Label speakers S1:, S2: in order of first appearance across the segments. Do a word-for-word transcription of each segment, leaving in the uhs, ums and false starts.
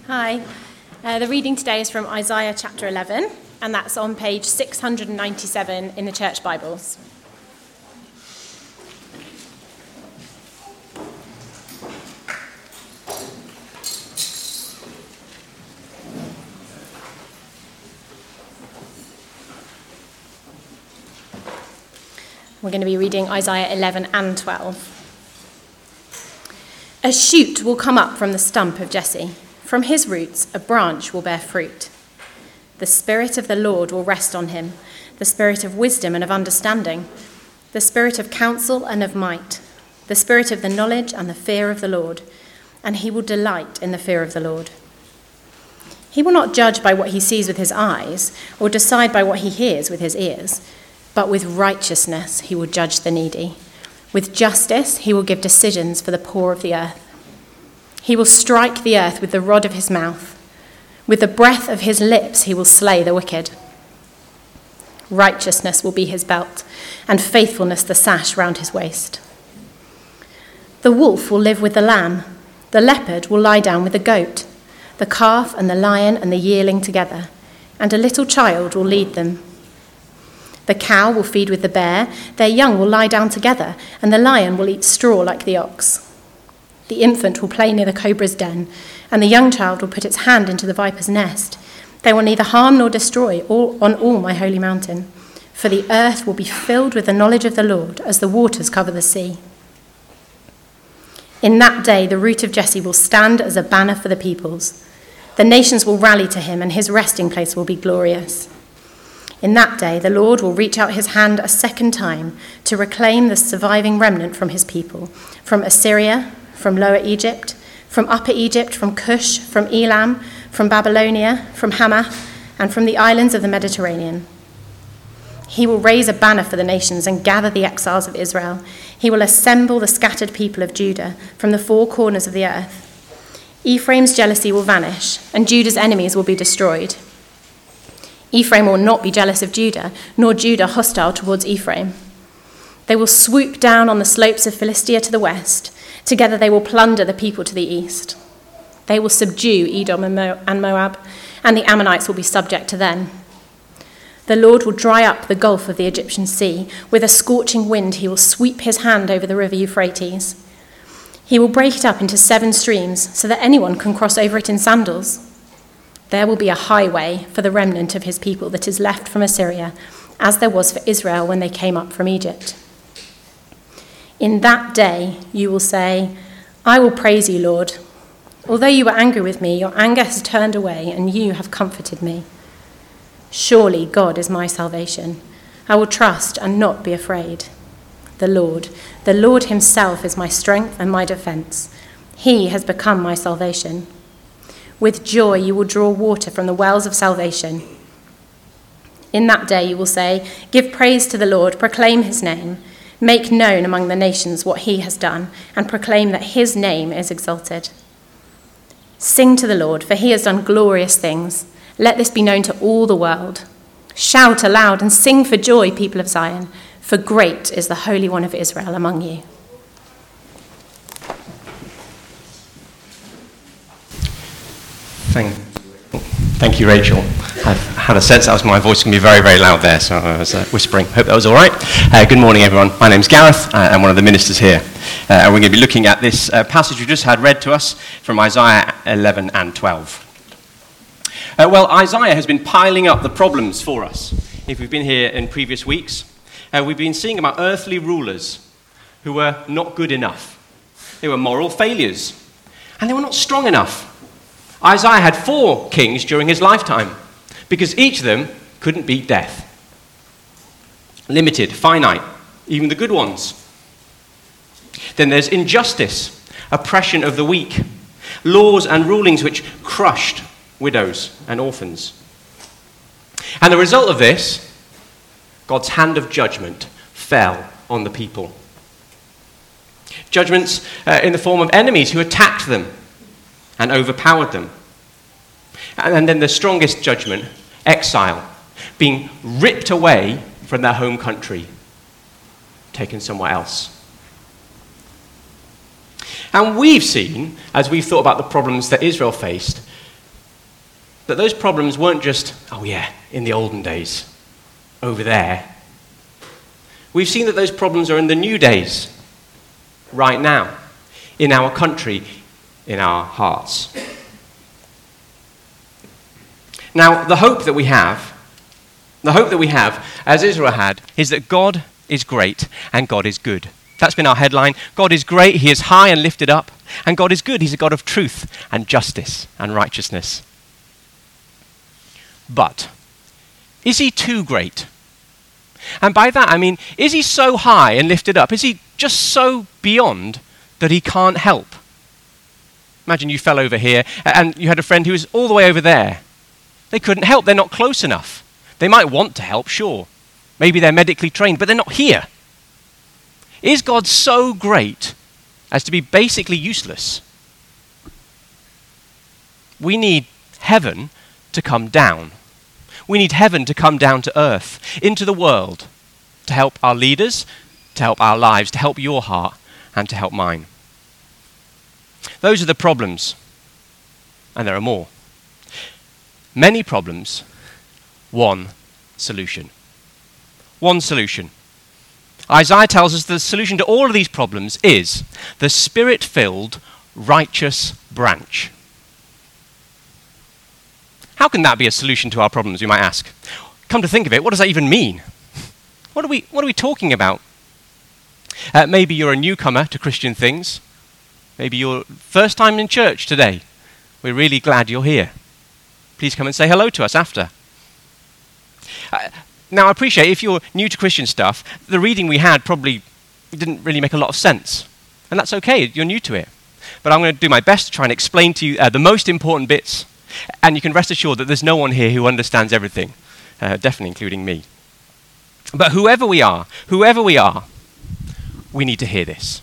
S1: Hi. Uh, the reading today is from Isaiah chapter eleven, and that's on page six hundred ninety-seven in the Church Bibles. We're going to be reading Isaiah eleven and twelve. A shoot will come up from the stump of Jesse. From his roots, a branch will bear fruit. The Spirit of the Lord will rest on him, the Spirit of wisdom and of understanding, the Spirit of counsel and of might, the Spirit of the knowledge and the fear of the Lord, and he will delight in the fear of the Lord. He will not judge by what he sees with his eyes, or decide by what he hears with his ears, but with righteousness he will judge the needy. With justice he will give decisions for the poor of the earth. He will strike the earth with the rod of his mouth. With the breath of his lips he will slay the wicked. Righteousness will be his belt, and faithfulness the sash round his waist. The wolf will live with the lamb. The leopard will lie down with the goat. The calf and the lion and the yearling together, and a little child will lead them. The cow will feed with the bear. Their young will lie down together, and the lion will eat straw like the ox. The infant will play near the cobra's den, and the young child will put its hand into the viper's nest. They will neither harm nor destroy all, on all my holy mountain, for the earth will be filled with the knowledge of the Lord as the waters cover the sea. In that day the root of Jesse will stand as a banner for the peoples. The nations will rally to him, and his resting place will be glorious. In that day the Lord will reach out his hand a second time to reclaim the surviving remnant from his people, from Assyria, from Lower Egypt, from Upper Egypt, from Cush, from Elam, from Babylonia, from Hamath, and from the islands of the Mediterranean. He will raise a banner for the nations and gather the exiles of Israel. He will assemble the scattered people of Judah from the four corners of the earth. Ephraim's jealousy will vanish, and Judah's enemies will be destroyed. Ephraim will not be jealous of Judah, nor Judah hostile towards Ephraim. They will swoop down on the slopes of Philistia to the west. Together they will plunder the people to the east. They will subdue Edom and Moab, and the Ammonites will be subject to them. The Lord will dry up the gulf of the Egyptian sea. With a scorching wind he will sweep his hand over the river Euphrates. He will break it up into seven streams so that anyone can cross over it in sandals. There will be a highway for the remnant of his people that is left from Assyria, as there was for Israel when they came up from Egypt. In that day you will say, I will praise you, Lord. Although you were angry with me, your anger has turned away, and you have comforted me. Surely God is my salvation. I will trust and not be afraid. The Lord, the Lord himself is my strength and my defense. He has become my salvation. With joy you will draw water from the wells of salvation. In that day you will say, give praise to the Lord, proclaim his name. Make known among the nations what he has done, and proclaim that his name is exalted. Sing to the Lord, for he has done glorious things. Let this be known to all the world. Shout aloud and sing for joy, people of Zion, for great is the Holy One of Israel among you.
S2: Thank, thank you, Rachel. I had a sense that was my voice going to be very, very loud there, so I was uh, whispering. Hope that was all right. Uh, good morning, everyone. My name's Gareth. Uh, I'm one of the ministers here. Uh, and we're going to be looking at this uh, passage we just had read to us from Isaiah eleven and twelve. Uh, well, Isaiah has been piling up the problems for us. If we've been here in previous weeks, uh, we've been seeing about earthly rulers who were not good enough. They were moral failures, and they were not strong enough. Isaiah had four kings during his lifetime, because each of them couldn't beat death. Limited, finite, even the good ones. Then there's injustice, oppression of the weak, laws and rulings which crushed widows and orphans. And the result of this, God's hand of judgment fell on the people. Judgments uh, in the form of enemies who attacked them and overpowered them. And then the strongest judgment, exile, being ripped away from their home country, taken somewhere else. And we've seen, as we've thought about the problems that Israel faced, that those problems weren't just, oh yeah, in the olden days, over there. We've seen that those problems are in the new days, right now, in our country, in our hearts. Now, the hope that we have, the hope that we have, as Israel had, is that God is great and God is good. That's been our headline. God is great, he is high and lifted up, and God is good, he's a God of truth and justice and righteousness. But, is he too great? And by that I mean, is he so high and lifted up? Is he just so beyond that he can't help? Imagine you fell over here and you had a friend who was all the way over there. They couldn't help, they're not close enough. They might want to help, sure. Maybe they're medically trained, but they're not here. Is God so great as to be basically useless? We need heaven to come down. We need heaven to come down to earth, into the world, to help our leaders, to help our lives, to help your heart, and to help mine. Those are the problems, and there are more. Many problems, one solution. One solution. Isaiah tells us the solution to all of these problems is the Spirit-filled, righteous branch. How can that be a solution to our problems, you might ask? Come to think of it, what does that even mean? What are we, what are we talking about? Uh, maybe you're a newcomer to Christian things. Maybe you're first time in church today. We're really glad you're here. Please come and say hello to us after. Uh, now, I appreciate if you're new to Christian stuff, the reading we had probably didn't really make a lot of sense. And that's okay, you're new to it. But I'm going to do my best to try and explain to you uh, the most important bits. And you can rest assured that there's no one here who understands everything, uh, definitely including me. But whoever we are, whoever we are, we need to hear this.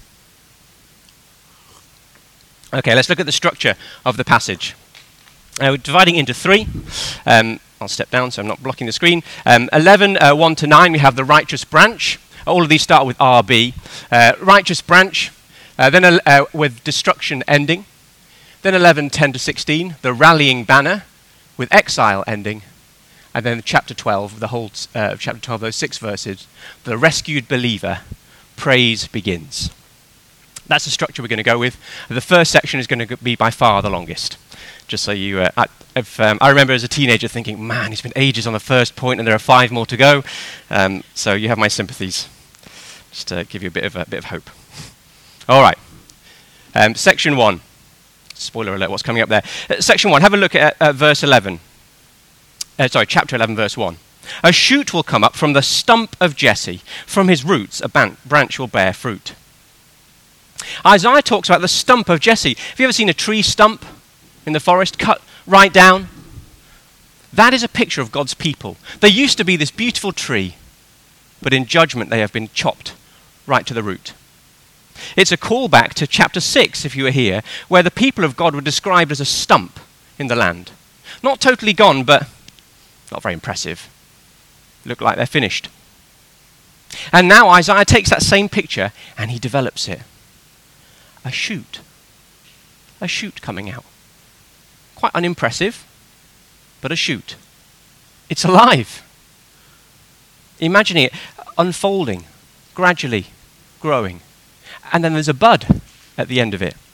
S2: Okay, let's look at the structure of the passage. Uh, we're dividing into three. Um, I'll step down so I'm not blocking the screen. Um, eleven, uh, one to nine, we have the righteous branch. All of these start with R B. Uh, righteous branch, uh, then uh, uh, with destruction ending. Then eleven, ten to sixteen, the rallying banner, with exile ending. And then chapter twelve, the whole uh, chapter twelve, those six verses, the rescued believer, praise begins. That's the structure we're going to go with. The first section is going to be by far the longest. Just so you, uh, I, if, um, I remember as a teenager thinking, man, it's been ages on the first point and there are five more to go. Um, so you have my sympathies. Just to give you a bit of a bit of hope. All right. Um, section one. Spoiler alert, what's coming up there. Uh, section one, have a look at uh, verse eleven. Uh, sorry, chapter eleven, verse one. A shoot will come up from the stump of Jesse. From his roots, a ban- branch will bear fruit. Isaiah talks about the stump of Jesse. Have you ever seen a tree stump in the forest cut right down? That is a picture of God's people. They used to be this beautiful tree, but in judgment they have been chopped right to the root. It's a callback to chapter six, if you were here, where the people of God were described as a stump in the land. Not totally gone, but not very impressive. Look like they're finished. And now Isaiah takes that same picture and he develops it. A shoot. A shoot coming out. Quite unimpressive, but a shoot. It's alive. Imagining it unfolding, gradually growing. And then there's a bud at the end of it.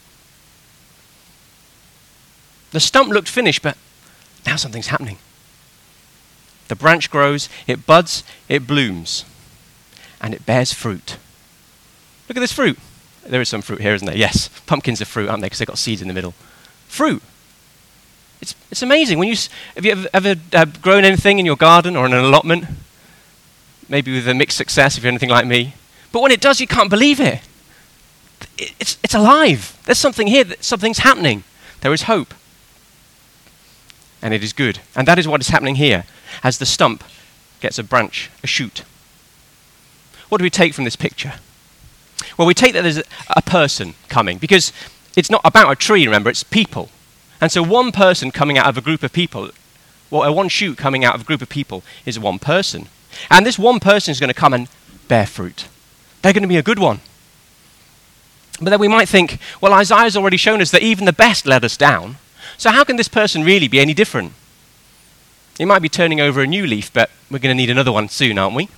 S2: The stump looked finished, but now something's happening. The branch grows, it buds, it blooms, and it bears fruit. Look at this fruit. There is some fruit here, isn't there? Yes, pumpkins are fruit, aren't they? Because they've got seeds in the middle. Fruit. It's it's amazing. When you s- have you ever, ever uh, grown anything in your garden or in an allotment? Maybe with a mixed success if you're anything like me. But when it does, you can't believe it. it it's it's alive. There's something here. That something's happening. There is hope. And it is good. And that is what is happening here as the stump gets a branch, a shoot. What do we take from this picture? Well, we take that there's a, a person coming, because it's not about a tree, remember, it's people. And so one person coming out of a group of people, well, one shoot coming out of a group of people is one person. And this one person is going to come and bear fruit. They're going to be a good one. But then we might think, well, Isaiah's already shown us that even the best let us down. So how can this person really be any different? It might be turning over a new leaf, but we're going to need another one soon, aren't we?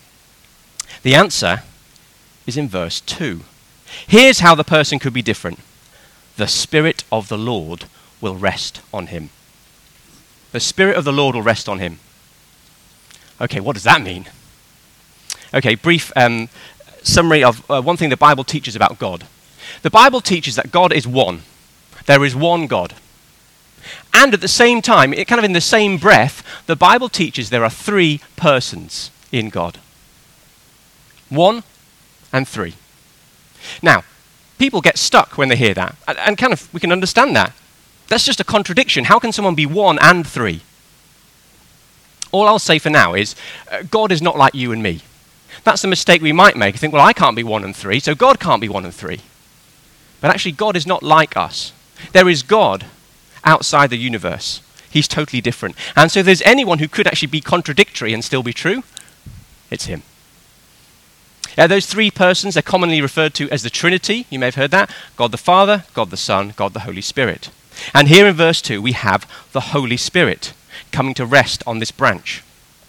S2: The answer is in verse two. Here's how the person could be different. The Spirit of the Lord will rest on him. The Spirit of the Lord will rest on him. Okay, what does that mean? Okay, brief um, summary of uh, one thing the Bible teaches about God. The Bible teaches that God is one. There is one God. And at the same time, it kind of in the same breath, the Bible teaches there are three persons in God. One and three. Now, people get stuck when they hear that, and, and kind of we can understand that. That's just a contradiction. How can someone be one and three? All I'll say for now is, uh, God is not like you and me. That's the mistake we might make. You think, well, I can't be one and three, so God can't be one and three. But actually, God is not like us. There is God outside the universe. He's totally different. And so if there's anyone who could actually be contradictory and still be true, it's him. Uh, those three persons are commonly referred to as the Trinity. You may have heard that. God the Father, God the Son, God the Holy Spirit. And here in verse two, we have the Holy Spirit coming to rest on this branch.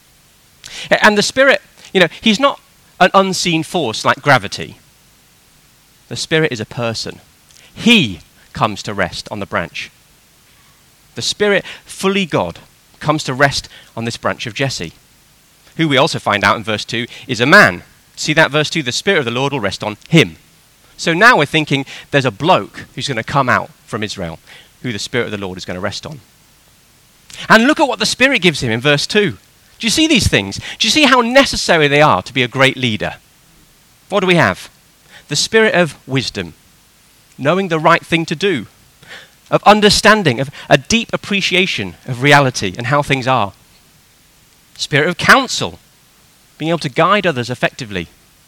S2: And the Spirit, you know, he's not an unseen force like gravity. The Spirit is a person. He comes to rest on the branch. The Spirit, fully God, comes to rest on this branch of Jesse, who we also find out in verse two is a man. See that verse two? The Spirit of the Lord will rest on him. So now we're thinking there's a bloke who's going to come out from Israel, who the Spirit of the Lord is going to rest on. And look at what the Spirit gives him in verse two. Do you see these things? Do you see how necessary they are to be a great leader? What do we have? The Spirit of wisdom, knowing the right thing to do, of understanding, of a deep appreciation of reality and how things are. Spirit of counsel, being able to guide others effectively.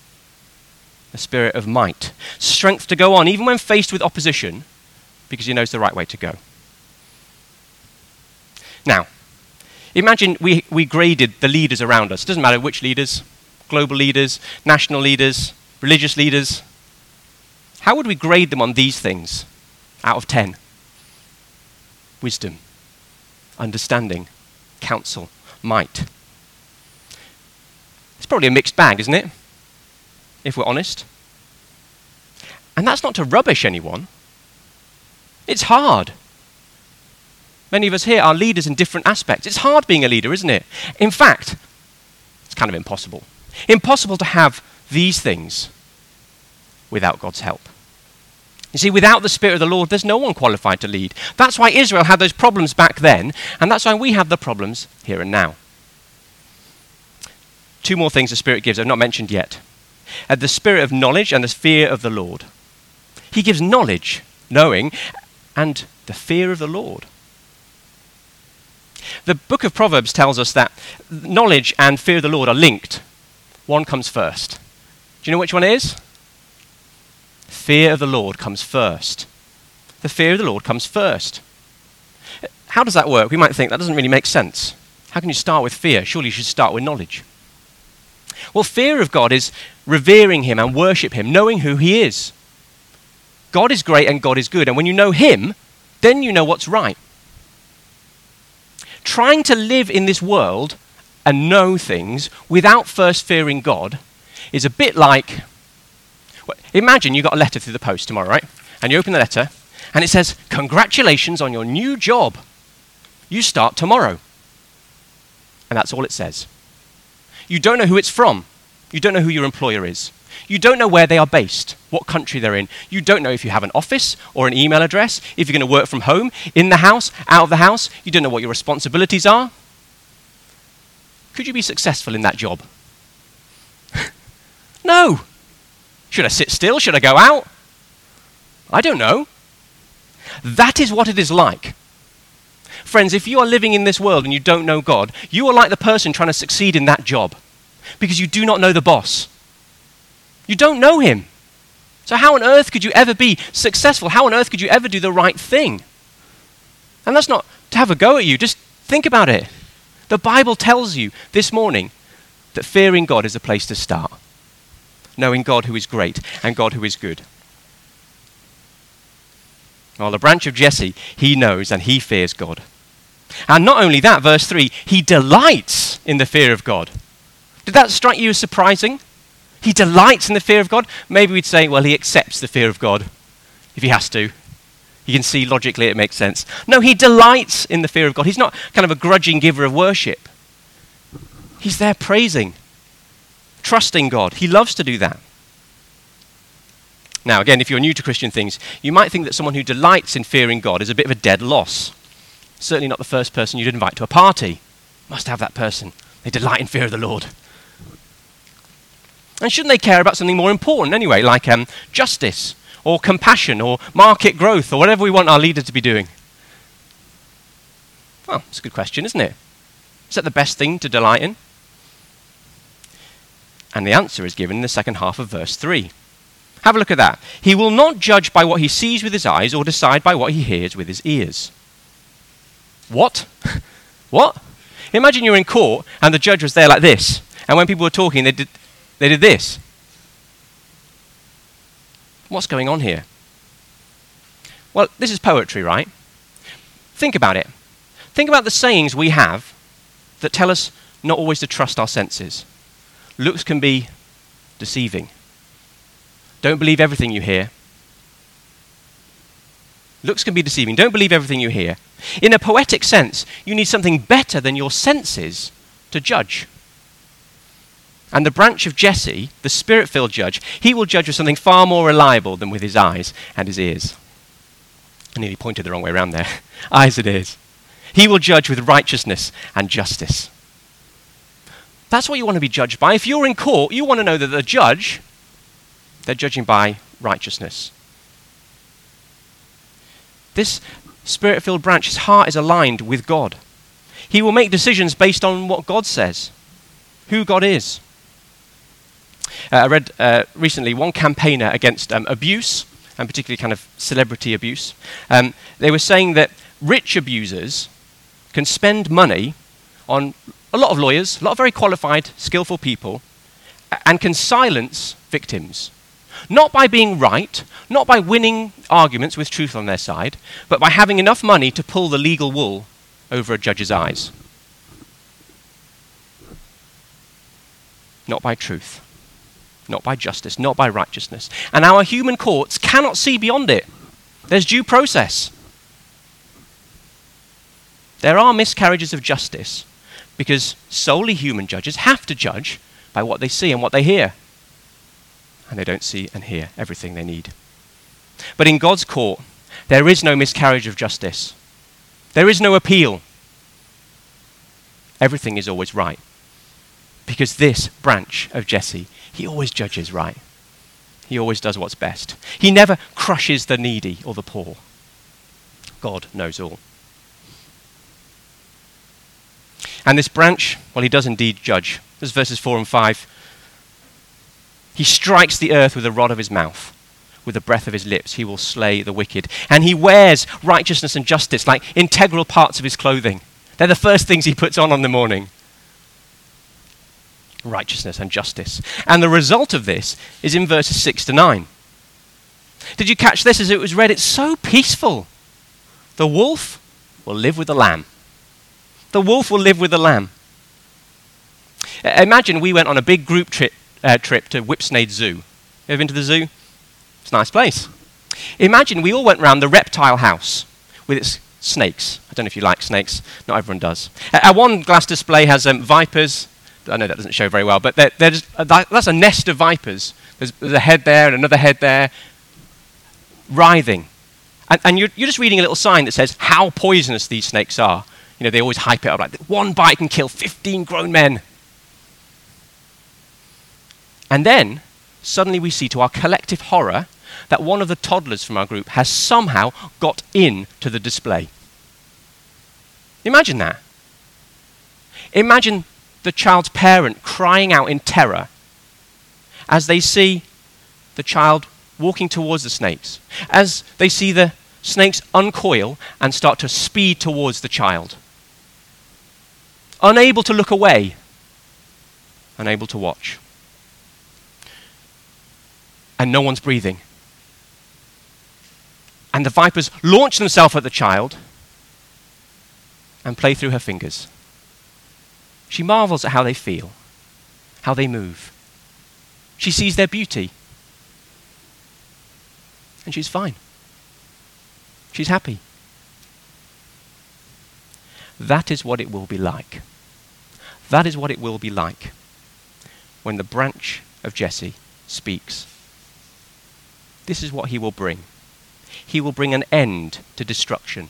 S2: The Spirit of might, strength to go on even when faced with opposition, because he knows the right way to go. Now, imagine we, we graded the leaders around us. It doesn't matter which leaders, global leaders, national leaders, religious leaders. How would we grade them on these things out of ten? Wisdom, understanding, counsel, might. It's probably a mixed bag, isn't it? If we're honest. And that's not to rubbish anyone. It's hard. Many of us here are leaders in different aspects. It's hard being a leader, isn't it? In fact, it's kind of impossible. Impossible to have these things without God's help. You see, without the Spirit of the Lord, there's no one qualified to lead. That's why Israel had those problems back then, and that's why we have the problems here and now. Two more things the Spirit gives I've not mentioned yet. Uh, the Spirit of knowledge and the fear of the Lord. He gives knowledge, knowing, and the fear of the Lord. The book of Proverbs tells us that knowledge and fear of the Lord are linked. One comes first. Do you know which one it is? Fear of the Lord comes first. The fear of the Lord comes first. How does that work? We might think that doesn't really make sense. How can you start with fear? Surely you should start with knowledge. Well, fear of God is revering him and worship him, knowing who he is. God is great and God is good. And when you know him, then you know what's right. Trying to live in this world and know things without first fearing God is a bit like, well, imagine you got a letter through the post tomorrow, right? And you open the letter and it says, congratulations on your new job. You start tomorrow. And that's all it says. You don't know who it's from. You don't know who your employer is. You don't know where they are based, what country they're in. You don't know if you have an office or an email address, if you're going to work from home, in the house, out of the house. You don't know what your responsibilities are. Could you be successful in that job? No. Should I sit still? Should I go out? I don't know. That is what it is like. Friends, if you are living in this world and you don't know God, you are like the person trying to succeed in that job because you do not know the boss. You don't know him. So how on earth could you ever be successful? How on earth could you ever do the right thing? And that's not to have a go at you. Just think about it. The Bible tells you this morning that fearing God is the place to start. Knowing God who is great and God who is good. Well, the branch of Jesse, he knows and he fears God. And not only that, verse three, he delights in the fear of God. Did that strike you as surprising? He delights in the fear of God? Maybe we'd say, well, he accepts the fear of God if he has to. You can see logically it makes sense. No, he delights in the fear of God. He's not kind of a grudging giver of worship. He's there praising, trusting God. He loves to do that. Now, again, if you're new to Christian things, you might think that someone who delights in fearing God is a bit of a dead loss. Certainly not the first person you'd invite to a party. Must have that person. They delight in fear of the Lord. And shouldn't they care about something more important anyway, like um, justice or compassion or market growth or whatever we want our leader to be doing? Well, it's a good question, isn't it? Is that the best thing to delight in? And the answer is given in the second half of verse three. Have a look at that. He will not judge by what he sees with his eyes or decide by what he hears with his ears. What? What? Imagine you're in court and the judge was there like this, and when people were talking, they did, they did this. What's going on here? Well, this is poetry, right? Think about it. Think about the sayings we have that tell us not always to trust our senses. Looks can be deceiving. Don't believe everything you hear. Looks can be deceiving. Don't believe everything you hear. In a poetic sense, you need something better than your senses to judge. And the branch of Jesse, the spirit-filled judge, he will judge with something far more reliable than with his eyes and his ears. I nearly pointed the wrong way around there. Eyes and ears. He will judge with righteousness and justice. That's what you want to be judged by. If you're in court, you want to know that the judge, they're judging by righteousness. This spirit-filled branch, his heart is aligned with God. He will make decisions based on what God says, who God is. Uh, I read uh, recently one campaigner against um, abuse, and particularly kind of celebrity abuse. Um, they were saying that rich abusers can spend money on a lot of lawyers, a lot of very qualified, skillful people, and can silence victims. Not by being right, not by winning arguments with truth on their side, but by having enough money to pull the legal wool over a judge's eyes. Not by truth, not by justice, not by righteousness. And our human courts cannot see beyond it. There's due process. There are miscarriages of justice because solely human judges have to judge by what they see and what they hear. And they don't see and hear everything they need. But in God's court, there is no miscarriage of justice. There is no appeal. Everything is always right. Because this branch of Jesse, he always judges right. He always does what's best. He never crushes the needy or the poor. God knows all. And this branch, well, he does indeed judge. This is verses four and five. He strikes the earth with the rod of his mouth. With the breath of his lips, he will slay the wicked. And he wears righteousness and justice like integral parts of his clothing. They're the first things he puts on in the morning. Righteousness and justice. And the result of this is in verses six to nine. Did you catch this as it was read? It's so peaceful. The wolf will live with the lamb. The wolf will live with the lamb. Uh, imagine we went on a big group trip Uh, trip to Whipsnade Zoo. You ever been to the zoo? It's a nice place. Imagine we all went round the reptile house with its snakes. I don't know if you like snakes. Not everyone does. Uh, our one glass display has um, vipers. I know that doesn't show very well, but they're, they're just, uh, that's a nest of vipers. There's, there's a head there and another head there, writhing. And, and you're, you're just reading a little sign that says how poisonous these snakes are. You know, they always hype it up like one bite can kill fifteen grown men. And then, suddenly we see to our collective horror that one of the toddlers from our group has somehow got into the display. Imagine that. Imagine the child's parent crying out in terror as they see the child walking towards the snakes, as they see the snakes uncoil and start to speed towards the child. Unable to look away, unable to watch. And no one's breathing. And the vipers launch themselves at the child, and play through her fingers. She marvels at how they feel, how they move. She sees their beauty. And she's fine. She's happy. That is what it will be like. That is what it will be like when the branch of Jesse speaks. This is what he will bring. He will bring an end to destruction.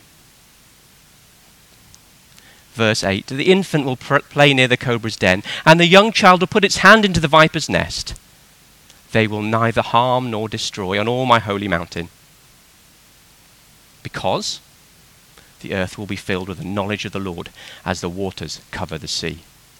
S2: Verse eight, the infant will pr- play near the cobra's den, and the young child will put its hand into the viper's nest. They will neither harm nor destroy on all my holy mountain, because the earth will be filled with the knowledge of the Lord as the waters cover the sea.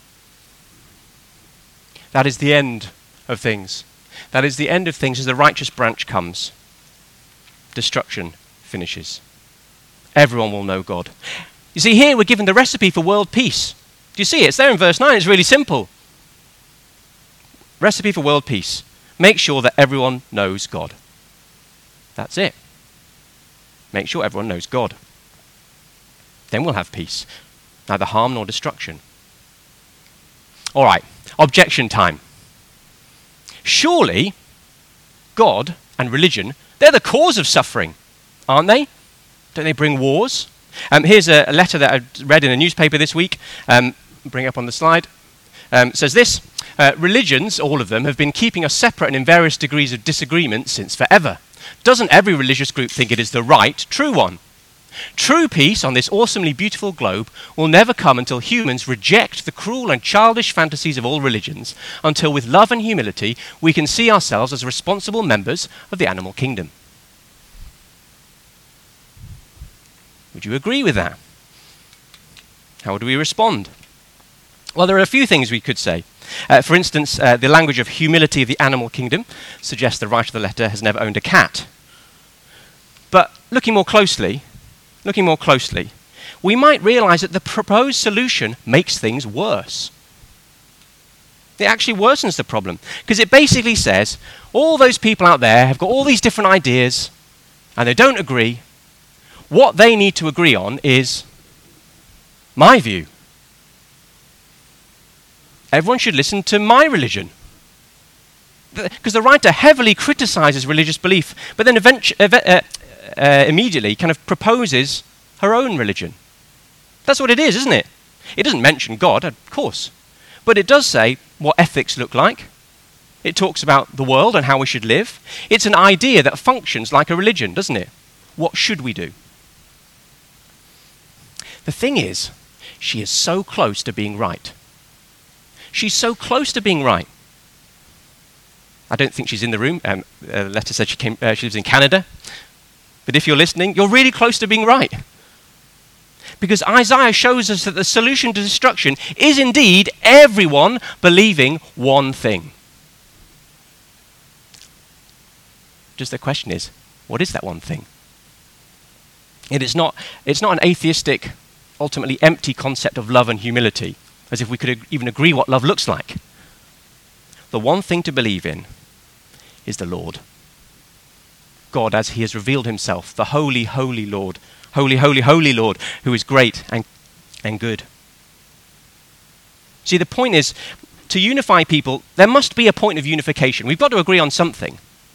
S2: That is the end of things. That is the end of things as the righteous branch comes. Destruction finishes. Everyone will know God. You see, here we're given the recipe for world peace. Do you see it? It's there in verse nine. It's really simple. Recipe for world peace. Make sure that everyone knows God. That's it. Make sure everyone knows God. Then we'll have peace. Neither harm nor destruction. All right. Objection time. Surely God and religion, they're the cause of suffering, aren't they? Don't they bring wars? Um, here's a, a letter that I read in a newspaper this week. Um, bring up on the slide. Um, it says this, uh, religions, all of them, have been keeping us separate and in various degrees of disagreement since forever. Doesn't every religious group think it is the right, true one? True peace on this awesomely beautiful globe will never come until humans reject the cruel and childish fantasies of all religions, until with love and humility we can see ourselves as responsible members of the animal kingdom. Would you agree with that? How would we respond? Well, there are a few things we could say. Uh, for instance, uh, the language of humility of the animal kingdom suggests the writer of the letter has never owned a cat. But looking more closely, looking more closely, we might realize that the proposed solution makes things worse. It actually worsens the problem, because it basically says all those people out there have got all these different ideas and they don't agree. What they need to agree on is my view. Everyone should listen to my religion. Because the writer heavily criticizes religious belief, but then eventually, uh, uh, immediately kind of proposes her own religion. That's what it is, isn't it? It doesn't mention God, of course, but it does say what ethics look like. It talks about the world and how we should live. It's an idea that functions like a religion, doesn't it? What should we do? The thing is, she is so close to being right. She's so close to being right. I don't think she's in the room. Um, a letter said she, came, uh, she lives in Canada. But if you're listening, you're really close to being right. Because Isaiah shows us that the solution to destruction is indeed everyone believing one thing. Just the question is, what is that one thing? It is not, it's not an atheistic, ultimately empty concept of love and humility, as if we could ag- even agree what love looks like. The one thing to believe in is the Lord. God as he has revealed himself, the holy, holy Lord, holy, holy, holy Lord, who is great and, and good. See, the point is, to unify people, there must be a point of unification. We've got to agree on something.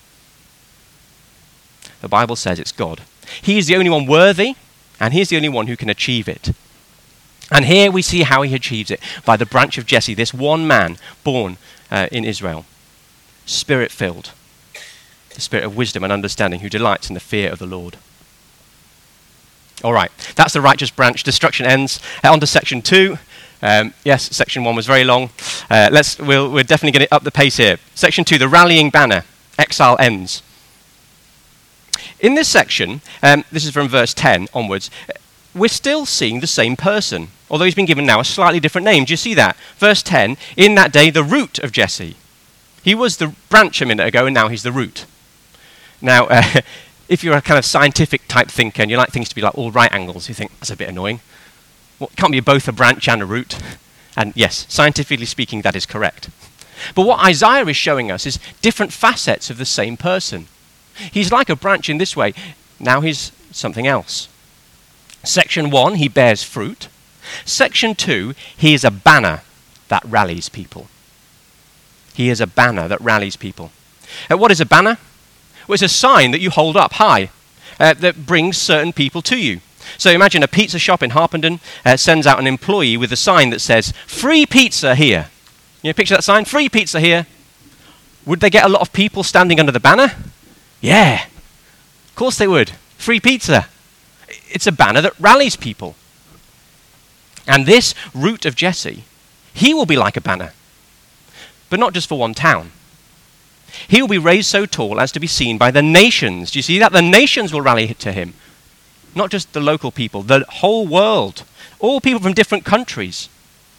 S2: The Bible says it's God. He is the only one worthy, and he is the only one who can achieve it. And here we see how he achieves it, by the branch of Jesse, this one man born uh, in Israel, spirit-filled, the spirit of wisdom and understanding, who delights in the fear of the Lord. All right, that's the righteous branch. Destruction ends. Uh, on to section two. Um, yes, section one was very long. Uh, let's, we'll, we're definitely going to up the pace here. Section two, the rallying banner. Exile ends. In this section, um, this is from verse ten onwards, we're still seeing the same person, although he's been given now a slightly different name. Do you see that? Verse ten, in that day, the root of Jesse. He was the branch a minute ago, and now he's the root. Now, uh, if you're a kind of scientific type thinker, and you like things to be like all right angles, you think, that's a bit annoying. Well, it can't be both a branch and a root. And yes, scientifically speaking, that is correct. But what Isaiah is showing us is different facets of the same person. He's like a branch in this way. Now he's something else. Section one, he bears fruit. Section two, he is a banner that rallies people. He is a banner that rallies people. Uh, what is a banner? Well, it's a sign that you hold up high uh, that brings certain people to you. So imagine a pizza shop in Harpenden uh, sends out an employee with a sign that says, free pizza here. You know, picture that sign, free pizza here. Would they get a lot of people standing under the banner? Yeah, of course they would. Free pizza. It's a banner that rallies people. And this root of Jesse, he will be like a banner, but not just for one town. He will be raised so tall as to be seen by the nations. Do you see that? The nations will rally to him. Not just the local people, the whole world. All people from different countries.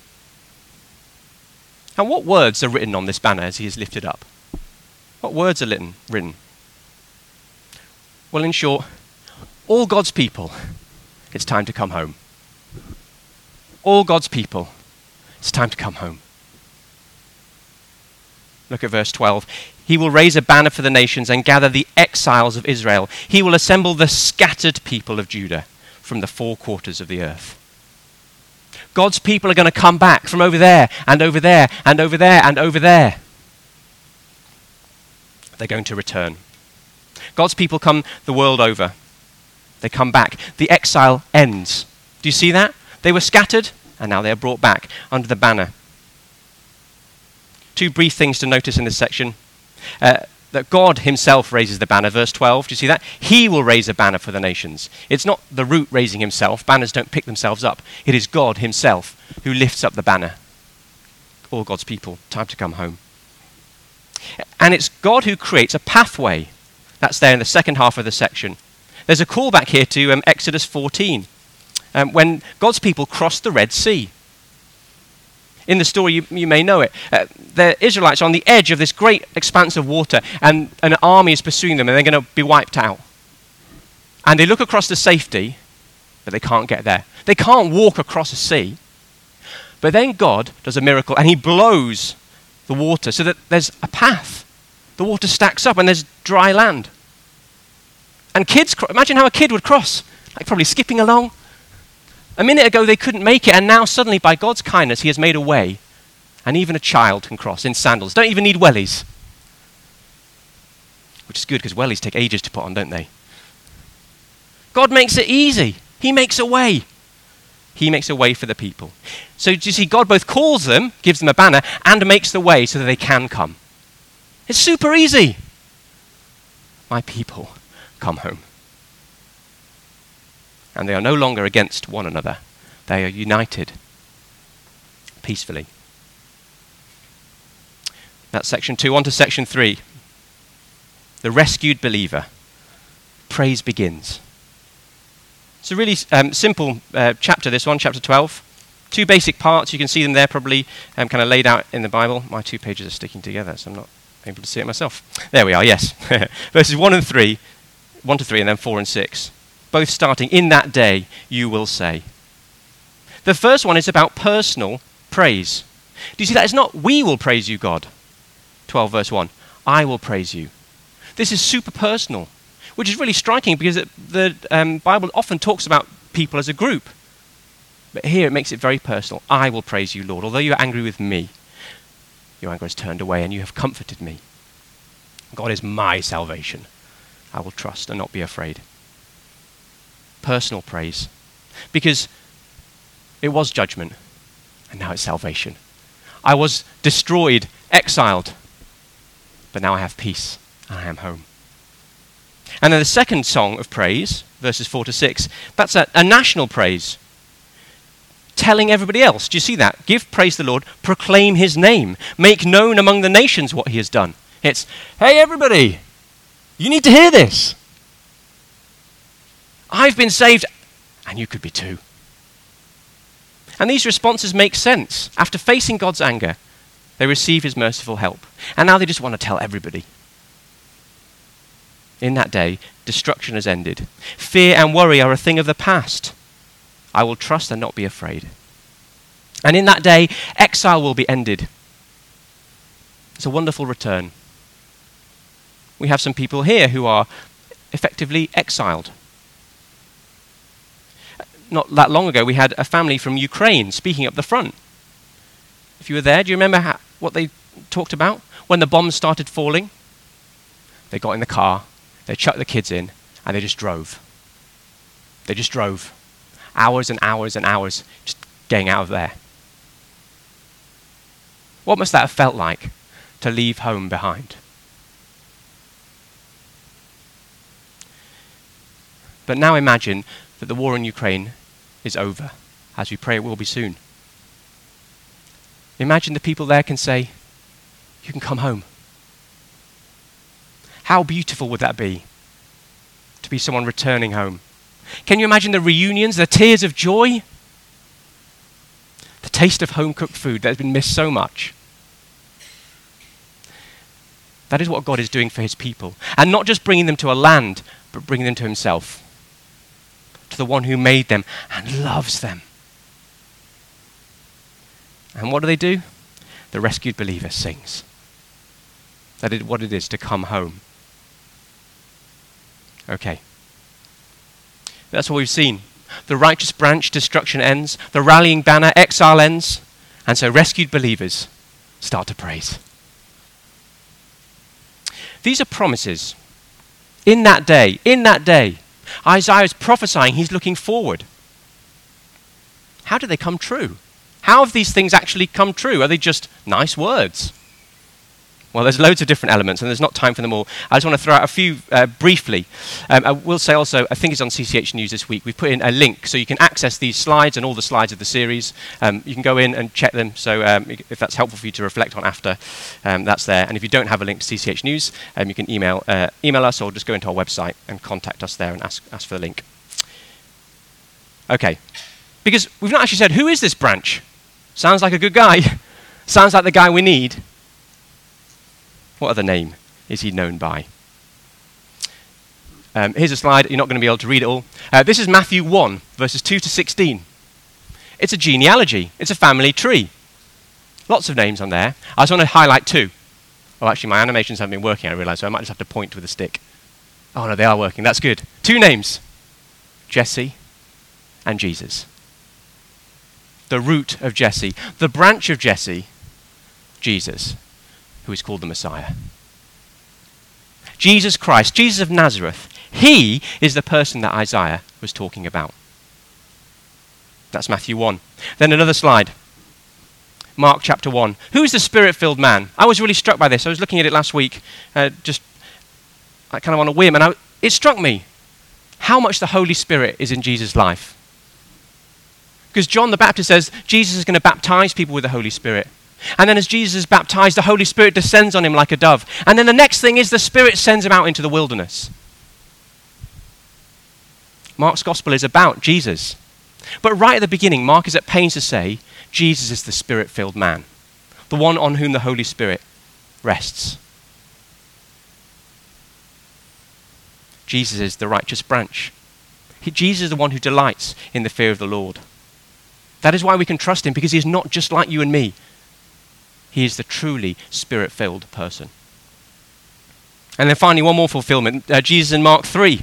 S2: And what words are written on this banner as he is lifted up? What words are written? written? Well, in short, all God's people, it's time to come home. All God's people, it's time to come home. Look at verse twelve. He will raise a banner for the nations and gather the exiles of Israel. He will assemble the scattered people of Judah from the four quarters of the earth. God's people are going to come back from over there and over there and over there and over there. They're going to return. God's people come the world over. They come back. The exile ends. Do you see that? They were scattered and now they are brought back under the banner. Two brief things to notice in this section. Uh, that God himself raises the banner, verse twelve. Do you see that? He will raise a banner for the nations. It's not the root raising himself. Banners don't pick themselves up. It is God himself who lifts up the banner. All God's people, time to come home. And it's God who creates a pathway. That's there in the second half of the section. There's a callback here to um, Exodus fourteen, um, when God's people crossed the Red Sea. In the story, you, you may know it. Uh, the Israelites are on the edge of this great expanse of water, and an army is pursuing them, and they're going to be wiped out. And they look across to safety, but they can't get there. They can't walk across a sea. But then God does a miracle, and he blows the water so that there's a path. The water stacks up, and there's dry land. And kids, imagine how a kid would cross, like probably skipping along. A minute ago they couldn't make it, and now suddenly by God's kindness he has made a way, and even a child can cross in sandals. Don't even need wellies. Which is good because wellies take ages to put on, don't they? God makes it easy. He makes a way. He makes a way for the people. So do you see, God both calls them, gives them a banner, and makes the way so that they can come. It's super easy. My people, come home. And they are no longer against one another. They are united peacefully. That's section two. On to section three. The rescued believer. Praise begins. It's a really um, simple uh, chapter, this one, chapter twelve. Two basic parts. You can see them there probably um, kind of laid out in the Bible. My two pages are sticking together, so I'm not able to see it myself. There we are, yes. Verses one and three. One to three, and then four and six. Both starting, in that day you will say. The first one is about personal praise. Do you see that? It's not we will praise you, God. twelve verse one. I will praise you. This is super personal, which is really striking because it, the um, Bible often talks about people as a group. But here it makes it very personal. I will praise you, Lord. Although you are angry with me, your anger is turned away and you have comforted me. God is my salvation. I will trust and not be afraid. Personal praise, because it was judgment and now it's salvation. I was destroyed, exiled, but now I have peace and I am home. And then the second song of praise, verses four to six, that's a, a national praise, telling everybody else. Do you see that? Give praise to the Lord, proclaim his name, make known among the nations what he has done. It's, hey everybody, you need to hear this. I've been saved, and you could be too. And these responses make sense. After facing God's anger, they receive his merciful help. And now they just want to tell everybody. In that day, destruction has ended. Fear and worry are a thing of the past. I will trust and not be afraid. And in that day, exile will be ended. It's a wonderful return. We have some people here who are effectively exiled. not that long ago, we had a family from Ukraine speaking up the front. If you were there, do you remember how, what they talked about? When the bombs started falling, they got in the car, they chucked the kids in, and they just drove. They just drove. Hours and hours and hours just getting out of there. What must that have felt like to leave home behind? But now imagine that the war in Ukraine is over, as we pray it will be soon. Imagine the people there can say, you can come home. How beautiful would that be, to be someone returning home? Can you imagine the reunions, the tears of joy? The taste of home-cooked food that has been missed so much. That is what God is doing for his people. And not just bringing them to a land, but bringing them to himself. To the one who made them and loves them. And what do they do? The rescued believer sings. That is what it is to come home. Okay. That's what we've seen. The righteous branch, destruction ends. The rallying banner, exile ends. And so rescued believers start to praise. These are promises. In that day, in that day, Isaiah is prophesying, he's looking forward. How do they come true? How have these things actually come true? Are they just nice words? Well, there's loads of different elements, and there's not time for them all. I just want to throw out a few uh, briefly. Um, I will say also, I think it's on C C H News this week, we've put in a link so you can access these slides and all the slides of the series. Um, you can go in and check them, so um, if that's helpful for you to reflect on after, um, that's there. And if you don't have a link to C C H News, um, you can email uh, email us or just go into our website and contact us there and ask, ask for the link. Okay, because we've not actually said, who is this branch? Sounds like a good guy. Sounds like the guy we need. What other name is he known by? Um, here's a slide. You're not going to be able to read it all. Uh, this is Matthew one, verses two to sixteen. It's a genealogy. It's a family tree. Lots of names on there. I just want to highlight two. Oh, actually, my animations haven't been working, I realise, so I might just have to point with a stick. Oh, no, they are working. That's good. Two names. Jesse and Jesus. The root of Jesse. The branch of Jesse. Jesus, who is called the Messiah. Jesus Christ, Jesus of Nazareth, he is the person that Isaiah was talking about. That's Matthew one. Then another slide. Mark chapter one. Who is the Spirit-filled man? I was really struck by this. I was looking at it last week, uh, just uh, kind of on a whim, and I, it struck me how much the Holy Spirit is in Jesus' life. Because John the Baptist says Jesus is going to baptize people with the Holy Spirit. And then as Jesus is baptized, the Holy Spirit descends on him like a dove. And then the next thing is the Spirit sends him out into the wilderness. Mark's gospel is about Jesus. But right at the beginning, Mark is at pains to say, Jesus is the Spirit-filled man, the one on whom the Holy Spirit rests. Jesus is the righteous branch. He, Jesus is the one who delights in the fear of the Lord. That is why we can trust him, because he is not just like you and me. He is the truly Spirit-filled person. And then finally, one more fulfillment. Uh, Jesus in Mark three.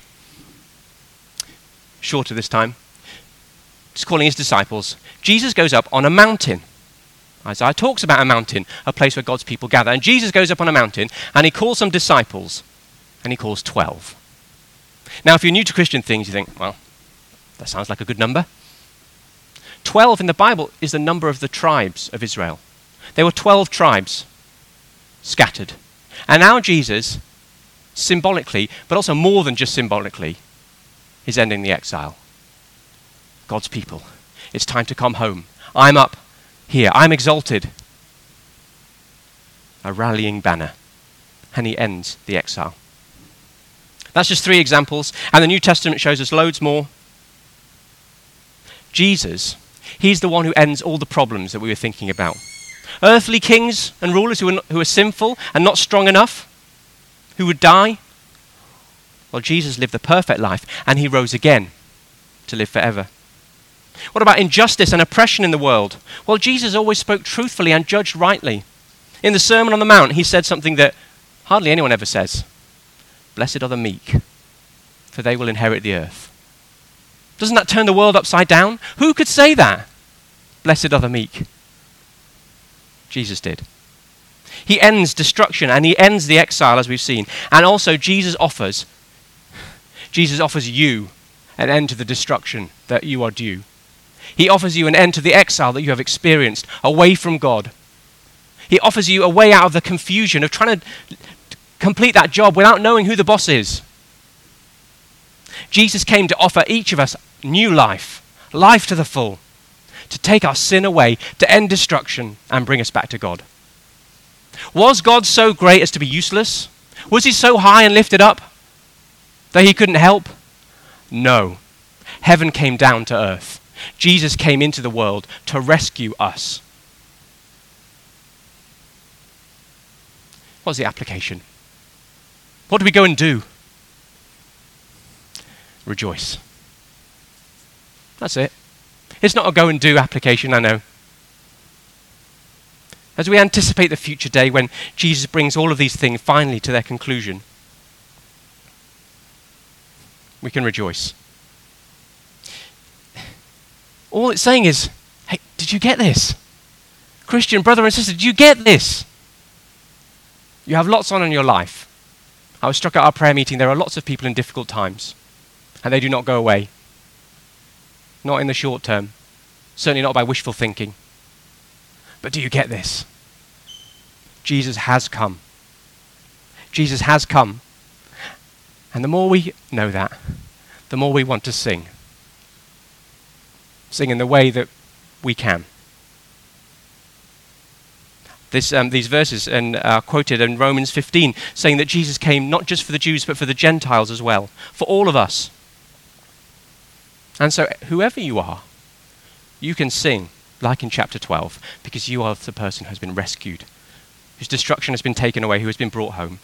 S2: Shorter this time. He's calling his disciples. Jesus goes up on a mountain. Isaiah talks about a mountain, a place where God's people gather. And Jesus goes up on a mountain, and he calls some disciples, and he calls twelve. Now, if you're new to Christian things, you think, well, that sounds like a good number. Twelve in the Bible is the number of the tribes of Israel. There were twelve tribes scattered. And now Jesus, symbolically, but also more than just symbolically, is ending the exile. God's people. It's time to come home. I'm up here. I'm exalted. A rallying banner. And he ends the exile. That's just three examples. And the New Testament shows us loads more. Jesus, he's the one who ends all the problems that we were thinking about. Earthly kings and rulers who are, who are sinful and not strong enough, who would die. Well, Jesus lived the perfect life, and he rose again to live forever. What about injustice and oppression in the world? Well, Jesus always spoke truthfully and judged rightly. In the Sermon on the Mount, he said something that hardly anyone ever says. Blessed are the meek, for they will inherit the earth. Doesn't that turn the world upside down? Who could say that? Blessed are the meek. Jesus did. He ends destruction and he ends the exile, as we've seen. And also Jesus offers, Jesus offers you an end to the destruction that you are due. He offers you an end to the exile that you have experienced, away from God. He offers you a way out of the confusion of trying to complete that job without knowing who the boss is. Jesus came to offer each of us new life, life to the full, to take our sin away, to end destruction and bring us back to God. Was God so great as to be useless? Was he so high and lifted up that he couldn't help? No. Heaven came down to earth. Jesus came into the world to rescue us. What's the application? What do we go and do? Rejoice. That's it. It's not a go and do application, I know. As we anticipate the future day when Jesus brings all of these things finally to their conclusion, we can rejoice. All it's saying is, hey, did you get this? Christian brother and sister, did you get this? You have lots on in your life. I was struck at our prayer meeting, there are lots of people in difficult times, and they do not go away. Not in the short term. Certainly not by wishful thinking. But do you get this? Jesus has come. Jesus has come. And the more we know that, the more we want to sing. Sing in the way that we can. This, um, these verses and, are quoted in Romans fifteen, saying that Jesus came not just for the Jews, but for the Gentiles as well, for all of us. And so whoever you are, you can sing, like in chapter twelve, because you are the person who has been rescued, whose destruction has been taken away, who has been brought home.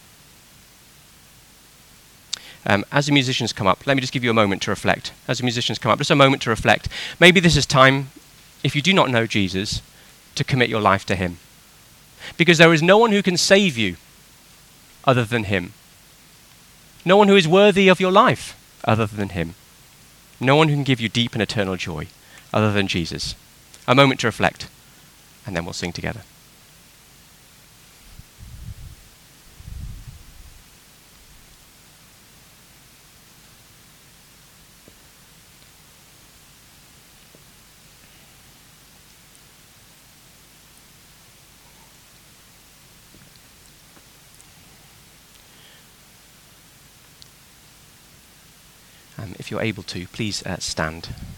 S2: Um, as the musicians come up, let me just give you a moment to reflect. As the musicians come up, just a moment to reflect. Maybe this is time, if you do not know Jesus, to commit your life to him. Because there is no one who can save you other than him. No one who is worthy of your life other than him. No one who can give you deep and eternal joy other than Jesus. A moment to reflect, and then we'll sing together. Um, if you're able to, please uh, stand.